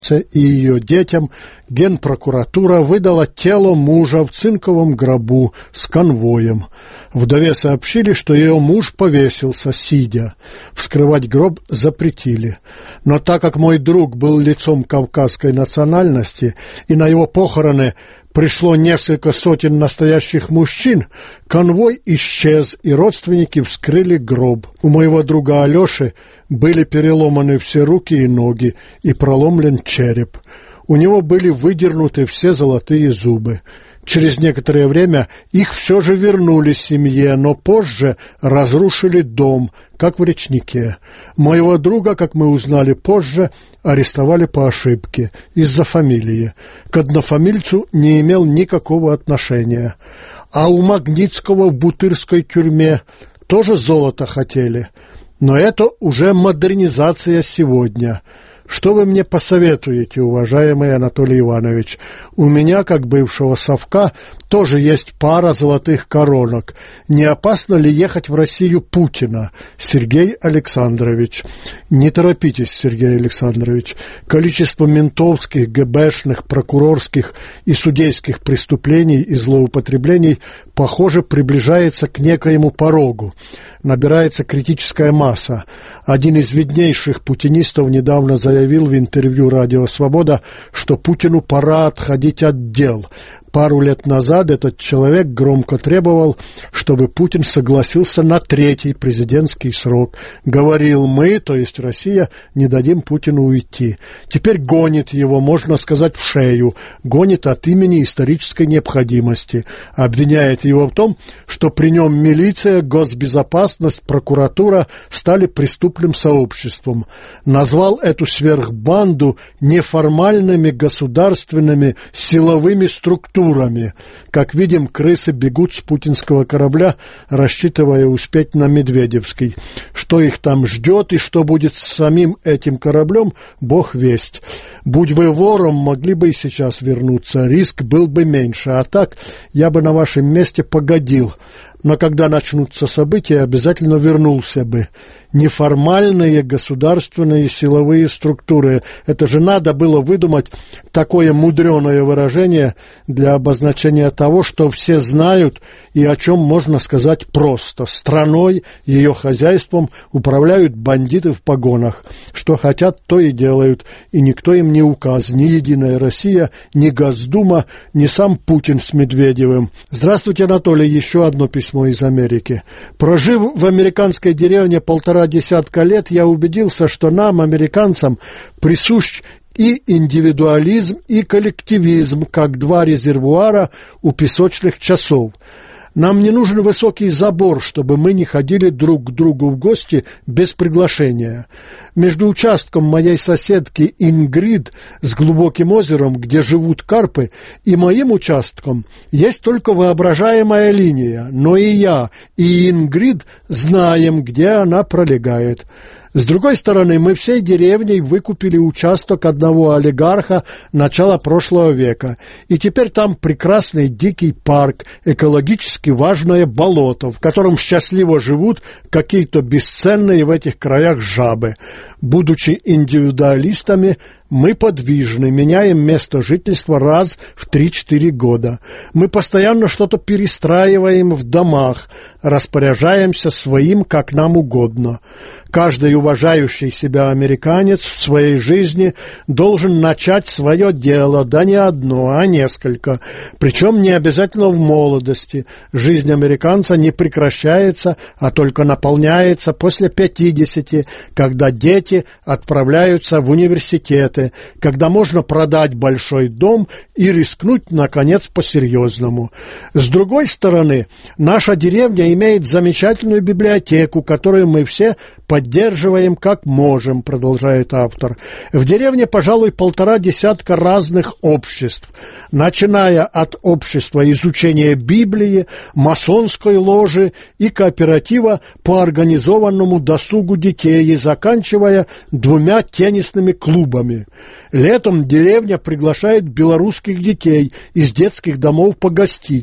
и ее детям Генпрокуратура выдала тело мужа в цинковом гробу с конвоем. Вдове сообщили, что ее муж повесился, сидя. Вскрывать гроб запретили. Но так как мой друг был лицом кавказской национальности, и на его похороны пришло несколько сотен настоящих мужчин, конвой исчез, и родственники вскрыли гроб. У моего друга Алеши были переломаны все руки и ноги и проломлен череп. У него были выдернуты все золотые зубы. Через некоторое время их все же вернули семье, но позже разрушили дом, как в Речнике. Моего друга, как мы узнали позже, арестовали по ошибке, из-за фамилии. К однофамильцу не имел никакого отношения. А у Магнитского в Бутырской тюрьме тоже золото хотели. Но это уже модернизация сегодня. Что вы мне посоветуете, уважаемый Анатолий Иванович? У меня, как бывшего совка, тоже есть пара золотых коронок. Не опасно ли ехать в Россию Путина? Сергей Александрович. Не торопитесь, Сергей Александрович. Количество ментовских, ГБшных, прокурорских и судейских преступлений и злоупотреблений, похоже, приближается к некоему порогу. Набирается критическая масса. Один из виднейших путинистов недавно заявил в интервью «Радио Свобода», что Путину пора отходить от дел. Пару лет назад этот человек громко требовал, чтобы Путин согласился на 3-й президентский срок. Говорил: мы, то есть Россия, не дадим Путину уйти. Теперь гонит его, можно сказать, в шею. Гонит от имени исторической необходимости. Обвиняет его в том, что при нем милиция, госбезопасность, прокуратура стали преступным сообществом. Назвал эту сверхбанду неформальными государственными силовыми структурами. Как видим, крысы бегут с путинского корабля, рассчитывая успеть на Медведевский. Что их там ждет и что будет с самим этим кораблем, бог весть. Будь вы вором, могли бы и сейчас вернуться, риск был бы меньше, а так я бы на вашем месте погодил. Но когда начнутся события, обязательно вернулся бы. Неформальные государственные силовые структуры. Это же надо было выдумать такое мудреное выражение для обозначения того, что все знают и о чем можно сказать просто. Страной, ее хозяйством управляют бандиты в погонах. Что хотят, то и делают. И никто им не указ. Ни Единая Россия, ни Госдума, ни сам Путин с Медведевым. Здравствуйте, Анатолий. Еще одно письмо из Америки. Прожив в американской деревне 1,5 десятка лет, я убедился, что нам, американцам, присущ и индивидуализм, и коллективизм, как два резервуара у песочных часов. Нам не нужен высокий забор, чтобы мы не ходили друг к другу в гости без приглашения. Между участком моей соседки Ингрид с глубоким озером, где живут карпы, и моим участком есть только воображаемая линия, но и я, и Ингрид знаем, где она пролегает. С другой стороны, мы всей деревней выкупили участок одного олигарха начала прошлого века, и теперь там прекрасный дикий парк, экологически важное болото, в котором счастливо живут какие-то бесценные в этих краях жабы. Будучи индивидуалистами, мы подвижны, меняем место жительства раз в 3-4 года. Мы постоянно что-то перестраиваем в домах, распоряжаемся своим, как нам угодно. Каждый уважающий себя американец в своей жизни должен начать свое дело, да не одно, а несколько. Причем не обязательно в молодости. Жизнь американца не прекращается, а только наполняется после 50, когда дети отправляются в университеты, когда можно продать большой дом и рискнуть, наконец, по-серьезному. С другой стороны, наша деревня имеет замечательную библиотеку, которую мы все поддерживаем как можем, продолжает автор. В деревне, пожалуй, 1,5 десятка разных обществ, начиная от общества изучения Библии, масонской ложи и кооператива по организованному досугу детей и заканчивая 2 теннисными клубами. Летом деревня приглашает белорусских детей из детских домов погостить.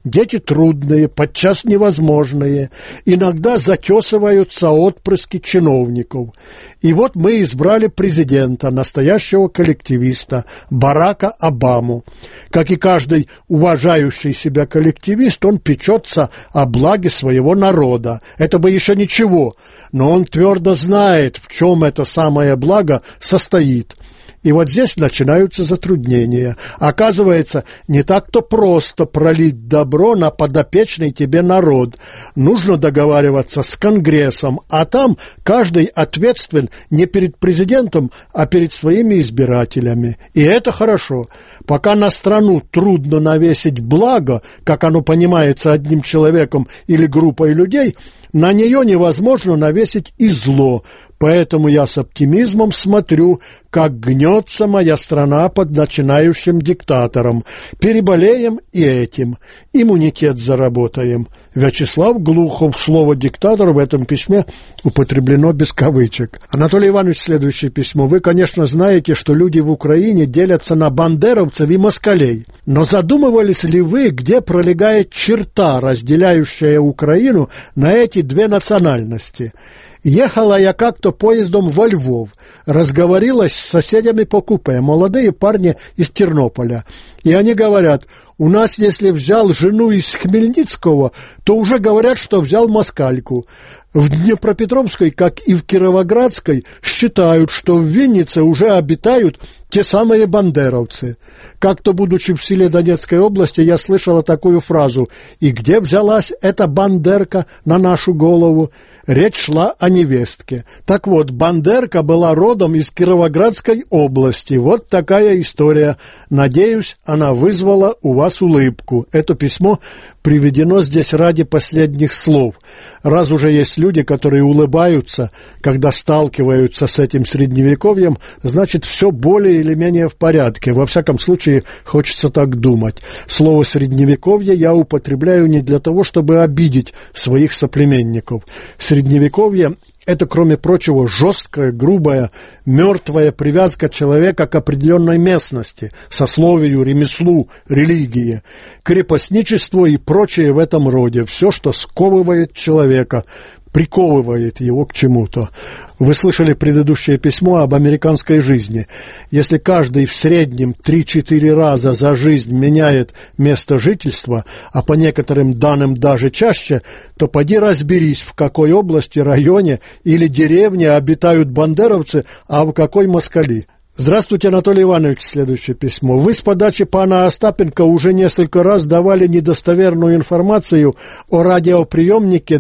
дети трудные, подчас невозможные, иногда затесываются отпрыски чиновников. И вот мы избрали президента, настоящего коллективиста, Барака Обаму. Как и каждый уважающий себя коллективист, он печется о благе своего народа. Это бы еще ничего, но он твердо знает, в чем это самое благо состоит. И вот здесь начинаются затруднения. Оказывается, не так-то просто пролить добро на подопечный тебе народ. Нужно договариваться с Конгрессом, а там каждый ответственен не перед президентом, а перед своими избирателями. И это хорошо. Пока на страну трудно навесить благо, как оно понимается одним человеком или группой людей, на нее невозможно навесить и зло. Поэтому я с оптимизмом смотрю, как гнется моя страна под начинающим диктатором. Переболеем и этим. Иммунитет заработаем. Вячеслав Глухов. Слово «диктатор» в этом письме употреблено без кавычек. Анатолий Иванович, следующее письмо. Вы, конечно, знаете, что люди в Украине делятся на бандеровцев и москалей. Но задумывались ли вы, где пролегает черта, разделяющая Украину на эти две национальности? Ехала я как-то поездом во Львов, разговорилась с соседями по купе, молодые парни из Тернополя, и они говорят: у нас, если взял жену из Хмельницкого, то уже говорят, что взял москальку. В Днепропетровской, как и в Кировоградской, считают, что в Виннице уже обитают те самые бандеровцы. Как-то, будучи в селе Донецкой области, я слышала такую фразу: «И где взялась эта бандерка на нашу голову?» Речь шла о невестке. Так вот, бандерка была родом из Кировоградской области. Вот такая история. Надеюсь, она вызвала у вас улыбку. Это письмо приведено здесь ради последних слов. Раз уже есть люди, которые улыбаются, когда сталкиваются с этим средневековьем, значит, все более или менее в порядке. Во всяком случае, хочется так думать. Слово «средневековье» я употребляю не для того, чтобы обидеть своих соплеменников. Средневековье – это, кроме прочего, жесткая, грубая, мертвая привязка человека к определенной местности, сословию, ремеслу, религии, крепостничество и прочее в этом роде. Все, что сковывает человека, приковывает его к чему-то. Вы слышали предыдущее письмо об американской жизни. Если каждый в среднем 3-4 раза за жизнь меняет место жительства, а по некоторым данным даже чаще, то поди разберись, в какой области, районе или деревне обитают бандеровцы, а в какой москали. Здравствуйте, Анатолий Иванович, следующее письмо. Вы с подачи пана Остапенко уже несколько раз давали недостоверную информацию о радиоприемнике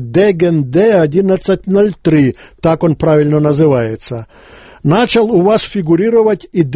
Degen-D1103, так он правильно называется. Начал у вас фигурировать и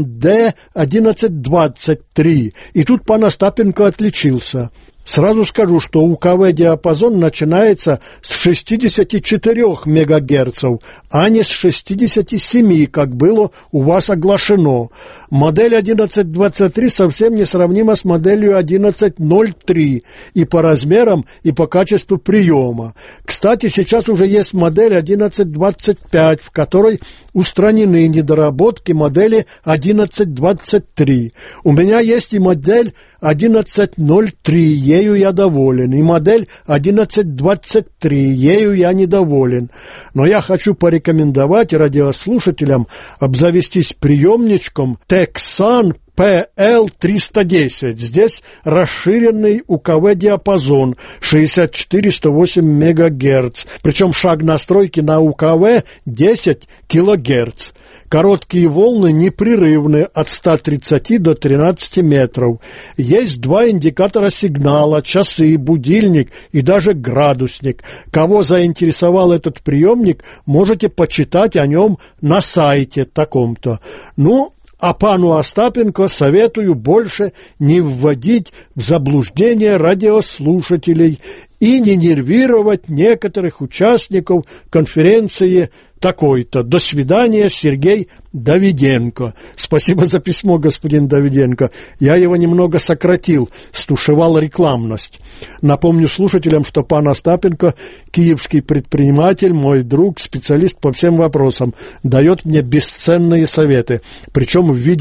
Degen-D1123, и тут пан Остапенко отличился. Сразу скажу, что УКВ-диапазон начинается с 64 МГц, а не с 67, как было у вас оглашено. Модель 1123 совсем несравнима с моделью 1103 и по размерам, и по качеству приема. Кстати, сейчас уже есть модель 1125, в которой устранены недоработки модели 1123. У меня есть и модель 1103, ею я доволен, и модель 1123, ею я недоволен. Но я хочу порекомендовать радиослушателям обзавестись приемничком Texan PL310. Здесь расширенный УКВ-диапазон 64-108 МГц, причем шаг настройки на УКВ 10 кГц. Короткие волны непрерывны от 130 до 13 метров. Есть два индикатора сигнала, часы, будильник и даже градусник. Кого заинтересовал этот приемник, можете почитать о нем на сайте таком-то. А пану Остапенко советую больше не вводить в заблуждение радиослушателей и не нервировать некоторых участников конференции такой-то. До свидания, Сергей Давиденко. Спасибо за письмо, господин Давиденко. Я его немного сократил, стушевал рекламность. Напомню слушателям, что пан Остапенко, киевский предприниматель, мой друг, специалист по всем вопросам, дает мне бесценные советы, причем в виде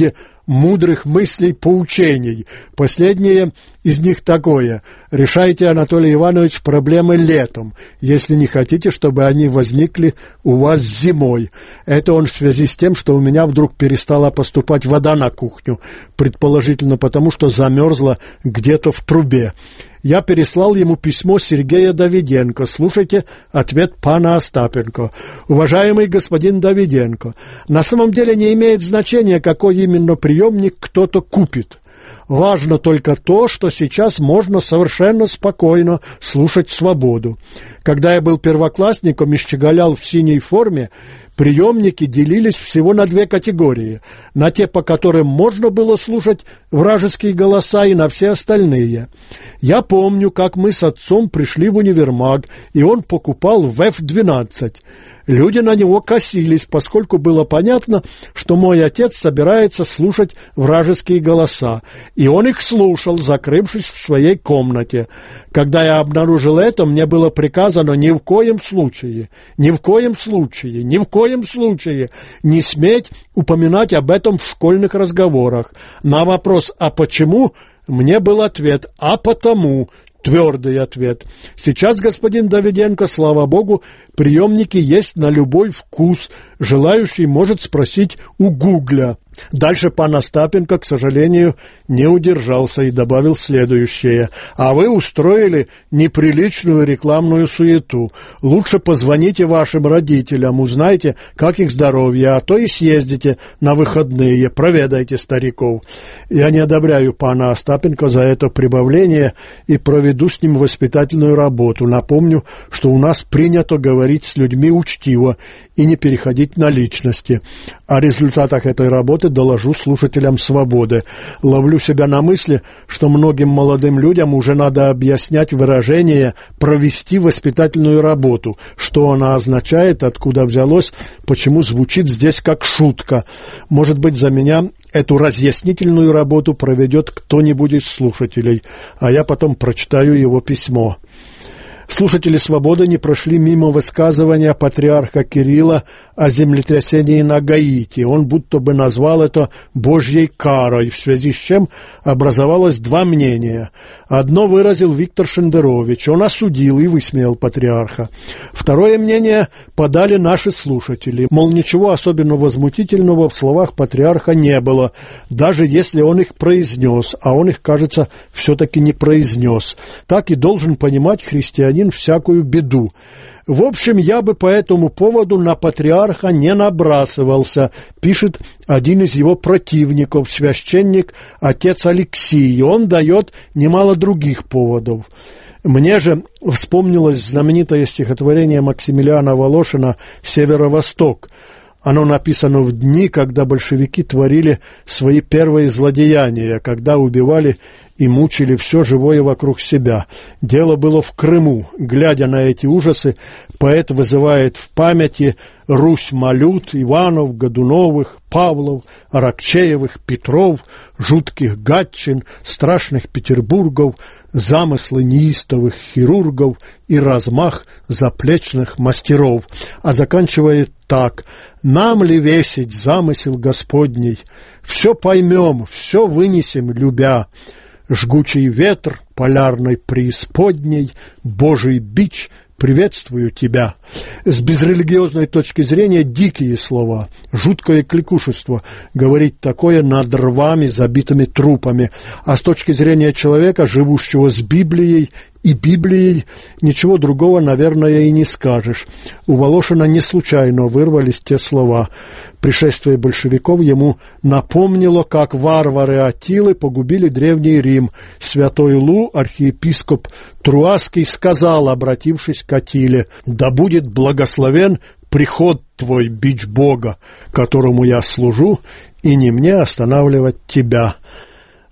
мудрых мыслей, поучений. Последнее из них такое: решайте, Анатолий Иванович, проблемы летом, если не хотите, чтобы они возникли у вас зимой. Это он в связи с тем, что у меня вдруг перестала поступать вода на кухню, предположительно потому, что замерзла где-то в трубе. Я переслал ему письмо Сергея Давиденко. Слушайте ответ пана Остапенко. Уважаемый господин Давиденко, на самом деле не имеет значения, какой именно приемник кто-то купит. Важно только то, что сейчас можно совершенно спокойно слушать свободу. Когда я был первоклассником и щеголял в синей форме, приемники делились всего на две категории: на те, по которым можно было слушать вражеские голоса, и на все остальные. Я помню, как мы с отцом пришли в универмаг, и он покупал ВЭФ-12. Люди на него косились, поскольку было понятно, что мой отец собирается слушать вражеские голоса, и он их слушал, закрывшись в своей комнате. Когда я обнаружил это, мне было приказано ни в коем случае не сметь упоминать об этом в школьных разговорах. На вопрос «а почему?» мне был ответ «а потому». Твердый ответ. Сейчас, господин Давиденко, слава богу, приемники есть на любой вкус. Желающий может спросить у Гугля. Дальше пан Остапенко, к сожалению, не удержался и добавил следующее: а вы устроили неприличную рекламную суету. Лучше позвоните вашим родителям, узнайте, как их здоровье, а то и съездите на выходные, проведайте стариков. Я не одобряю пана Остапенко за это прибавление и проведу с ним воспитательную работу. Напомню, что у нас принято говорить с людьми учтиво и не переходить на личности. О результатах этой работы доложу слушателям «Свободы». Ловлю себя на мысли, что многим молодым людям уже надо объяснять выражение «провести воспитательную работу», что она означает, откуда взялось, почему звучит здесь как шутка. Может быть, за меня эту разъяснительную работу проведет кто-нибудь из слушателей, а я потом прочитаю его письмо. Слушатели «Свободы» не прошли мимо высказывания патриарха Кирилла о землетрясении на Гаити. Он будто бы назвал это «божьей карой», в связи с чем образовалось два мнения. Одно выразил Виктор Шендерович. Он осудил и высмеял патриарха. Второе мнение подали наши слушатели. Мол, ничего особенно возмутительного в словах патриарха не было, даже если он их произнес, а он их, кажется, все-таки не произнес. Так и должен понимать христианин всякую беду. В общем, я бы по этому поводу на патриарха не набрасывался, пишет один из его противников, священник отец Алексий. Он дает немало других поводов. Мне же вспомнилось знаменитое стихотворение Максимилиана Волошина «Северо-Восток». Оно написано в дни, когда большевики творили свои первые злодеяния, когда убивали и мучили все живое вокруг себя. Дело было в Крыму. Глядя на эти ужасы, поэт вызывает в памяти Русь Малют, Иванов, Годуновых, Павлов, Аракчеевых, Петров, жутких Гатчин, страшных Петербургов, замыслы неистовых хирургов и размах заплечных мастеров. А заканчивает так: «Нам ли весить замысел Господний? Все поймем, все вынесем, любя. Жгучий ветр полярной преисподней, Божий бич, приветствую тебя». С безрелигиозной точки зрения дикие слова, жуткое кликушество говорить такое над рвами, забитыми трупами, а с точки зрения человека, живущего с Библией и Библией, ничего другого, наверное, и не скажешь. У Волошина не случайно вырвались те слова. Пришествие большевиков ему напомнило, как варвары Аттилы погубили Древний Рим. Святой Лу, архиепископ Труаский, сказал, обратившись к Аттиле: «Да будет благословен приход твой, бич Бога, которому я служу, и не мне останавливать тебя».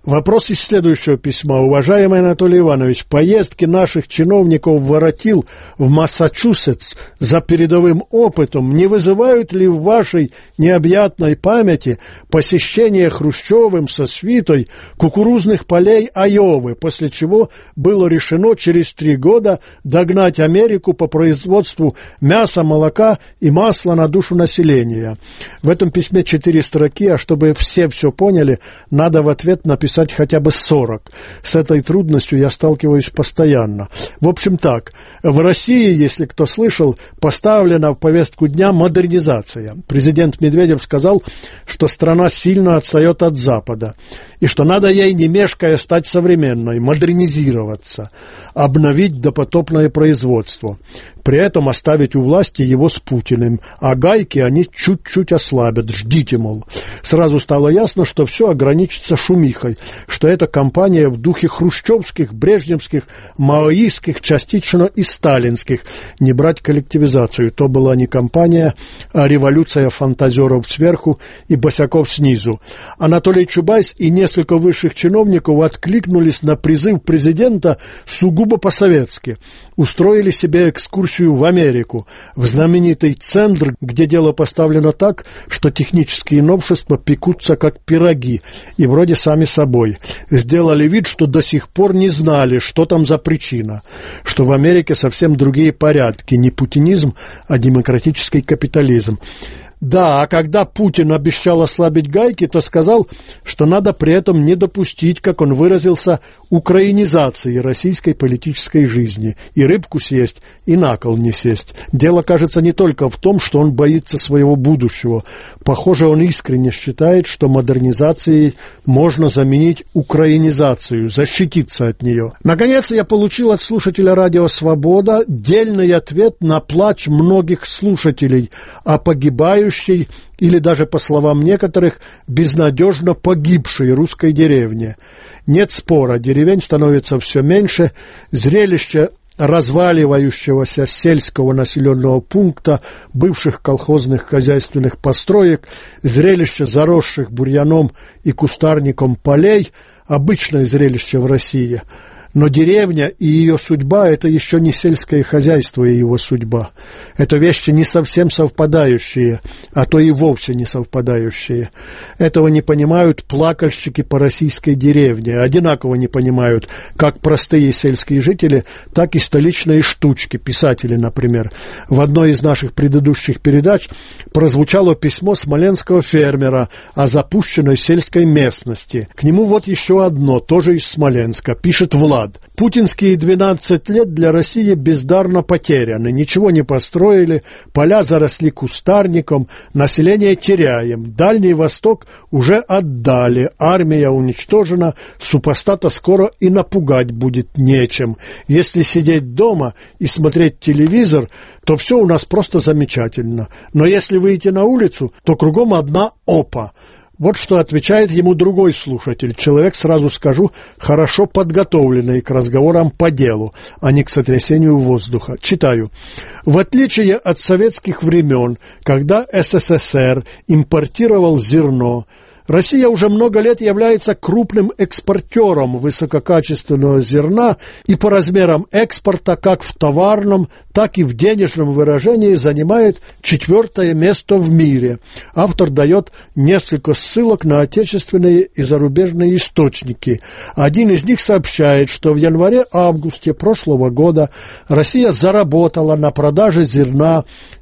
Вопрос из следующего письма. Уважаемый Анатолий Иванович, поездки наших чиновников воротил в Массачусетс за передовым опытом не вызывают ли в вашей необъятной памяти посещение Хрущевым со свитой кукурузных полей Айовы, после чего было решено через 3 года догнать Америку по производству мяса, молока и масла на душу населения? В этом письме 4 строки, а чтобы все поняли, надо в ответ написать хотя бы 40. С этой трудностью я сталкиваюсь постоянно. В общем так, в России, если кто слышал, поставлена в повестку дня модернизация. Президент Медведев сказал, что страна сильно отстает от Запада, и что надо ей, не мешкая, стать современной, модернизироваться, обновить допотопное производство. При этом оставить у власти его с Путиным, а гайки они чуть-чуть ослабят, ждите, мол. Сразу стало ясно, что все ограничится шумихой, что это кампания в духе хрущевских, брежневских, маоистских, частично и сталинских. Не брать коллективизацию, то была не кампания, а революция фантазеров сверху и босяков снизу. Анатолий Чубайс и несколько высших чиновников откликнулись на призыв президента сугубо по-советски. Устроили себе экскурсию в Америку, в знаменитый центр, где дело поставлено так, что технические новшества пекутся как пироги, и вроде сами собой. Сделали вид, что до сих пор не знали, что там за причина, что в Америке совсем другие порядки, не путинизм, а демократический капитализм. Да, а когда Путин обещал ослабить гайки, то сказал, что надо при этом не допустить, как он выразился, украинизации российской политической жизни. И рыбку съесть, и на кол не сесть. Дело, кажется, не только в том, что он боится своего будущего. Похоже, он искренне считает, что модернизацией можно заменить украинизацию, защититься от нее. Наконец, я получил от слушателя «Радио Свобода» дельный ответ на плач многих слушателей о погибающей или даже, по словам некоторых, безнадежно погибшей русской деревне. Нет спора, деревень становится все меньше, зрелище разваливающегося сельского населенного пункта, бывших колхозных хозяйственных построек, зрелище заросших бурьяном и кустарником полей, обычное зрелище в России. Но деревня и ее судьба – это еще не сельское хозяйство и его судьба. Это вещи не совсем совпадающие, а то и вовсе не совпадающие. Этого не понимают плакальщики по российской деревне, одинаково не понимают как простые сельские жители, так и столичные штучки, писатели, например. В одной из наших предыдущих передач прозвучало письмо смоленского фермера о запущенной сельской местности. К нему вот еще одно, тоже из Смоленска, пишет Влад. Путинские 12 лет для России бездарно потеряны. Ничего не построили, поля заросли кустарником, население теряем. Дальний Восток уже отдали, армия уничтожена, супостата скоро и напугать будет нечем. Если сидеть дома и смотреть телевизор, то все у нас просто замечательно. Но если выйти на улицу, то кругом одна опа. Вот что отвечает ему другой слушатель, человек, сразу скажу, хорошо подготовленный к разговорам по делу, а не к сотрясению воздуха. Читаю. В отличие от советских времен, когда СССР импортировал зерно, Россия уже много лет является крупным экспортером высококачественного зерна и по размерам экспорта как в товарном, так и в денежном выражении занимает 4-е место в мире. Автор дает несколько ссылок на отечественные и зарубежные источники. Один из них сообщает, что в январе-августе прошлого года Россия заработала на продаже зерна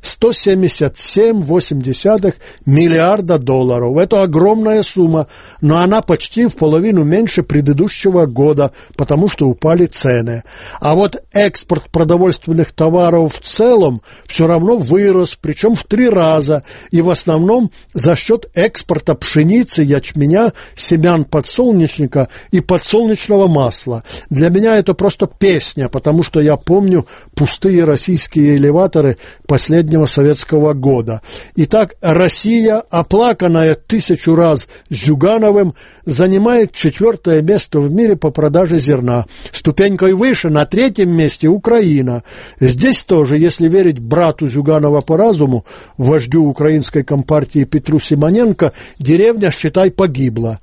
$177,8 миллиарда. Это огромная сумма, но она почти в половину меньше предыдущего года, потому что упали цены. А вот экспорт продовольственных товаров в целом все равно вырос, причем в 3 раза, и в основном за счет экспорта пшеницы, ячменя, семян подсолнечника и подсолнечного масла. Для меня это просто песня, потому что я помню пустые российские элеваторы последнего советского года. Итак, Россия, оплаканная 1000 раз Зюгановым, занимает 4-е место в мире по продаже зерна. Ступенькой выше, на 3-м месте, Украина. Здесь тоже, если верить брату Зюганова по разуму, вождю украинской компартии Петру Симоненко, деревня, считай, погибла.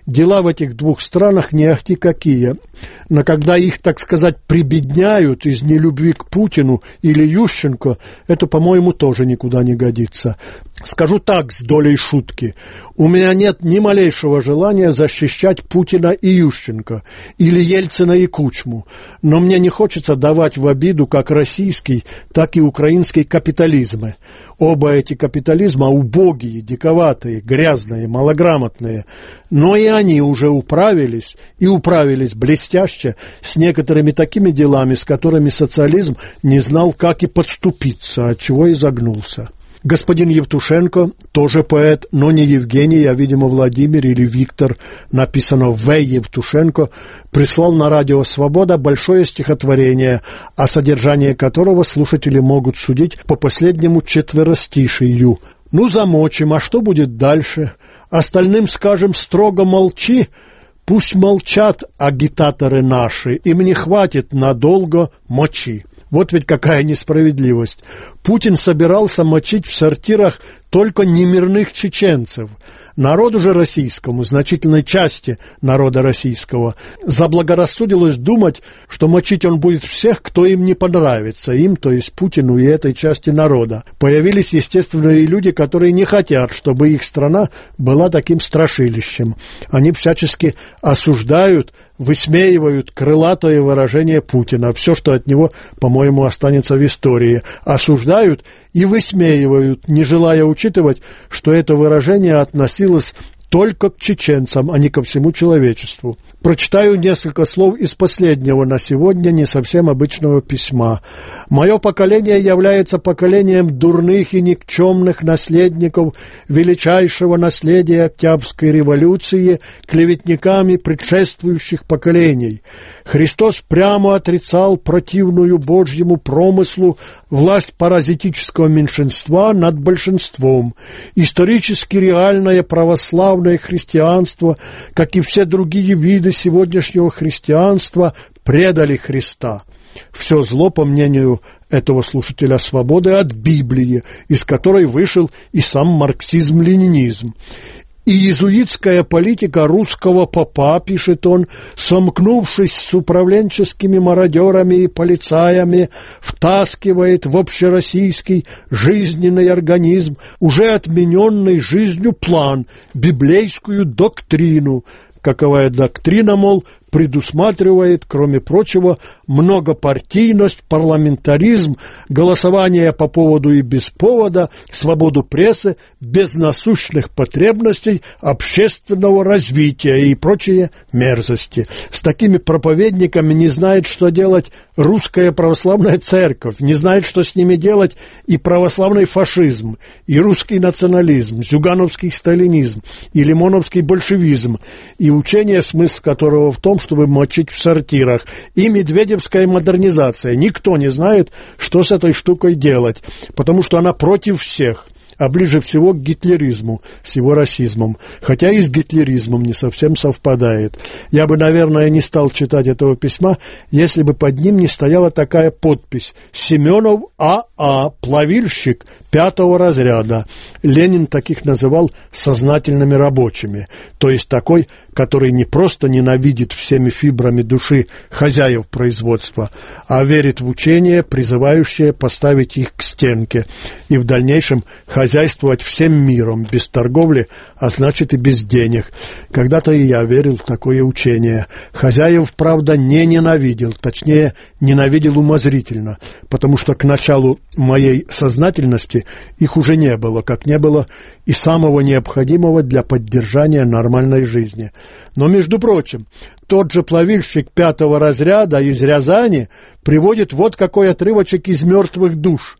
Дела в этих двух странах не ахти какие. Но когда их, так сказать, прибедняют из нелюбви к Путину или Ющенко, это, по-моему, тоже никуда не годится. Скажу так, с долей шутки. У меня нет ни малейшего желания защищать Путина и Ющенко, или Ельцина и Кучму. Но мне не хочется давать в обиду как российский, так и украинский капитализмы. Оба эти капитализма убогие, диковатые, грязные, малограмотные. Но и они уже управились, и управились блестяще, с некоторыми такими делами, с которыми социализм не знал, как и подступиться, отчего и загнулся. Господин Евтушенко, тоже поэт, но не Евгений, а, видимо, Владимир или Виктор, написано В. Евтушенко, прислал на радио «Свобода» большое стихотворение, о содержании которого слушатели могут судить по последнему четверостишию. Ну, замочим, а что будет дальше? Остальным скажем строго молчи, пусть молчат агитаторы наши, им не хватит надолго мочи. Вот ведь какая несправедливость. Путин собирался мочить в сортирах только немирных чеченцев. Народу же российскому, значительной части народа российского, заблагорассудилось думать, что мочить он будет всех, кто им не понравится, им, то есть Путину и этой части народа. Появились, естественно, и люди, которые не хотят, чтобы их страна была таким страшилищем. Они всячески осуждают, высмеивают крылатое выражение Путина. Все, что от него, по-моему, останется в истории. Осуждают и высмеивают, не желая учитывать, что это выражение относилось только к чеченцам, а не ко всему человечеству. Прочитаю несколько слов из последнего на сегодня не совсем обычного письма. «Мое поколение является поколением дурных и никчемных наследников величайшего наследия Октябрьской революции, клеветниками предшествующих поколений. Христос прямо отрицал противную Божьему промыслу власть паразитического меньшинства над большинством. Исторически реальное православное христианство, как и все другие виды сегодняшнего христианства, предали Христа». Все зло, по мнению этого слушателя «Свободы», от Библии, из которой вышел и сам марксизм-ленинизм. И иезуитская политика русского попа, пишет он, сомкнувшись с управленческими мародерами и полицаями, втаскивает в общероссийский жизненный организм уже отмененный жизнью план, библейскую доктрину. Каковая доктрина, мол, предусматривает, кроме прочего, многопартийность, парламентаризм, голосование по поводу и без повода, свободу прессы, без насущных потребностей общественного развития и прочие мерзости. С такими проповедниками не знает, что делать русская православная церковь, не знает, что с ними делать и православный фашизм, и русский национализм, зюгановский сталинизм, и лимоновский большевизм, и учение, смысл которого в том, чтобы мочить в сортирах, и медведевская модернизация. Никто не знает, что с этой штукой делать, потому что она против всех, а ближе всего к гитлеризму с его расизмом, хотя и с гитлеризмом не совсем совпадает. Я бы, наверное, не стал читать этого письма, если бы под ним не стояла такая подпись: «Семенов А.А., плавильщик 5-го разряда». Ленин таких называл сознательными рабочими, то есть такой, который не просто ненавидит всеми фибрами души хозяев производства, а верит в учение, призывающее поставить их к стенке и в дальнейшем хозяйствовать всем миром, без торговли, а значит и без денег. Когда-то и я верил в такое учение. Хозяев, правда, не ненавидел, точнее, ненавидел умозрительно, потому что к началу моей сознательности их уже не было, как не было и самого необходимого для поддержания нормальной жизни. Но, между прочим, тот же плавильщик 5-го разряда из Рязани приводит вот какой отрывочек из «Мертвых душ».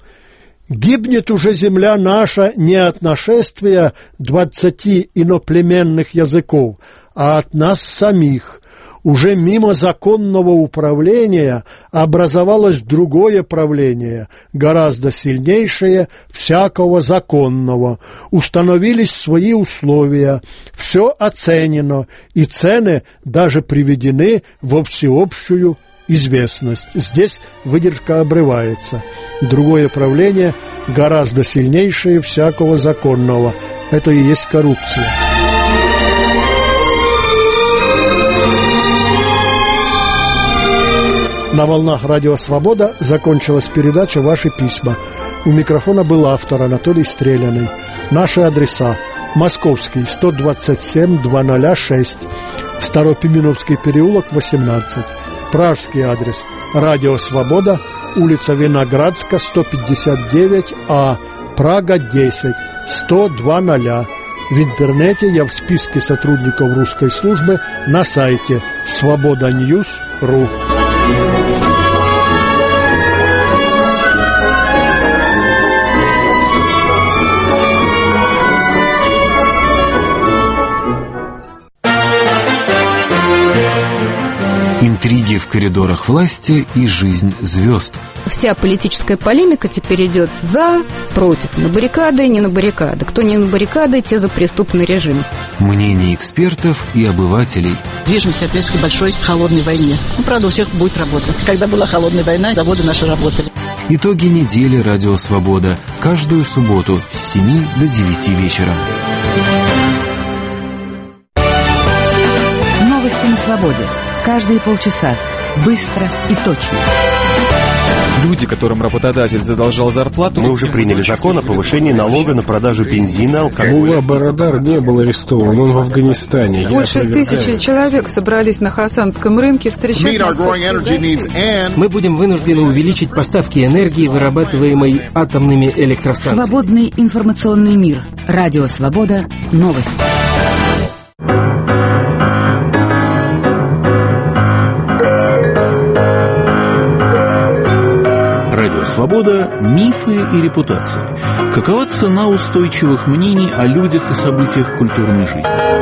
«Гибнет уже земля наша не от нашествия 20 иноплеменных языков, а от нас самих. Уже мимо законного управления образовалось другое правление, гораздо сильнейшее всякого законного. Установились свои условия, все оценено, и цены даже приведены во всеобщую известность». Здесь выдержка обрывается. Другое правление, гораздо сильнейшее всякого законного. Это и есть коррупция. На волнах Радио Свобода закончилась передача «Ваши письма». У микрофона был автор Анатолий Стреляный. Наши адреса: Московский, 127-206, Старопименовский переулок, 18. Пражский адрес: Радио Свобода, улица Виноградска, 159А, Прага, 10, 100-200. В интернете я в списке сотрудников русской службы на сайте svoboda.news.ru. Интриги в коридорах власти и жизнь звезд. Вся политическая полемика теперь идет за, против, на баррикады, не на баррикады. Кто не на баррикады, те за преступный режим. Мнения экспертов и обывателей. Движемся опять к большой холодной войне. Правда, у всех будет работа. Когда была холодная война, заводы наши работали. Итоги недели «Радио Свобода». Каждую субботу с 7 до 9 вечера. Новости на свободе. Каждые полчаса. Быстро и точно. Люди, которым работодатель задолжал зарплату... Мы уже приняли закон о повышении налога на продажу бензина, алкоголя. Мулла Барадар не был арестован, он в Афганистане. Больше 1000 человек собрались на Хасанском рынке встречать нас. Мы будем вынуждены увеличить поставки энергии, вырабатываемой атомными электростанциями. Свободный информационный мир. Радио Свобода. Новости. Свобода, мифы и репутации. Какова цена устойчивых мнений о людях и событиях культурной жизни?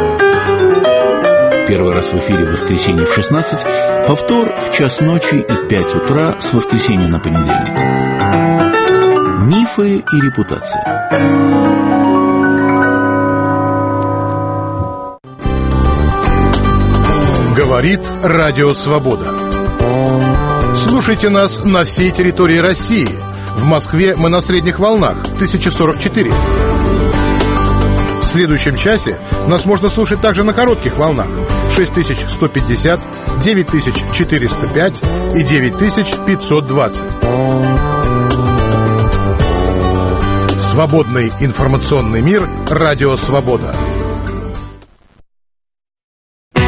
Первый раз в эфире в воскресенье в 16, повтор в час ночи и 5 утра с воскресенья на понедельник. Мифы и репутации. Говорит Радио Свобода. Слушайте нас на всей территории России. В Москве мы на средних волнах 1044. В следующем часе нас можно слушать также на коротких волнах 6150, 9405 и 9520. Свободный информационный мир. Радио Свобода.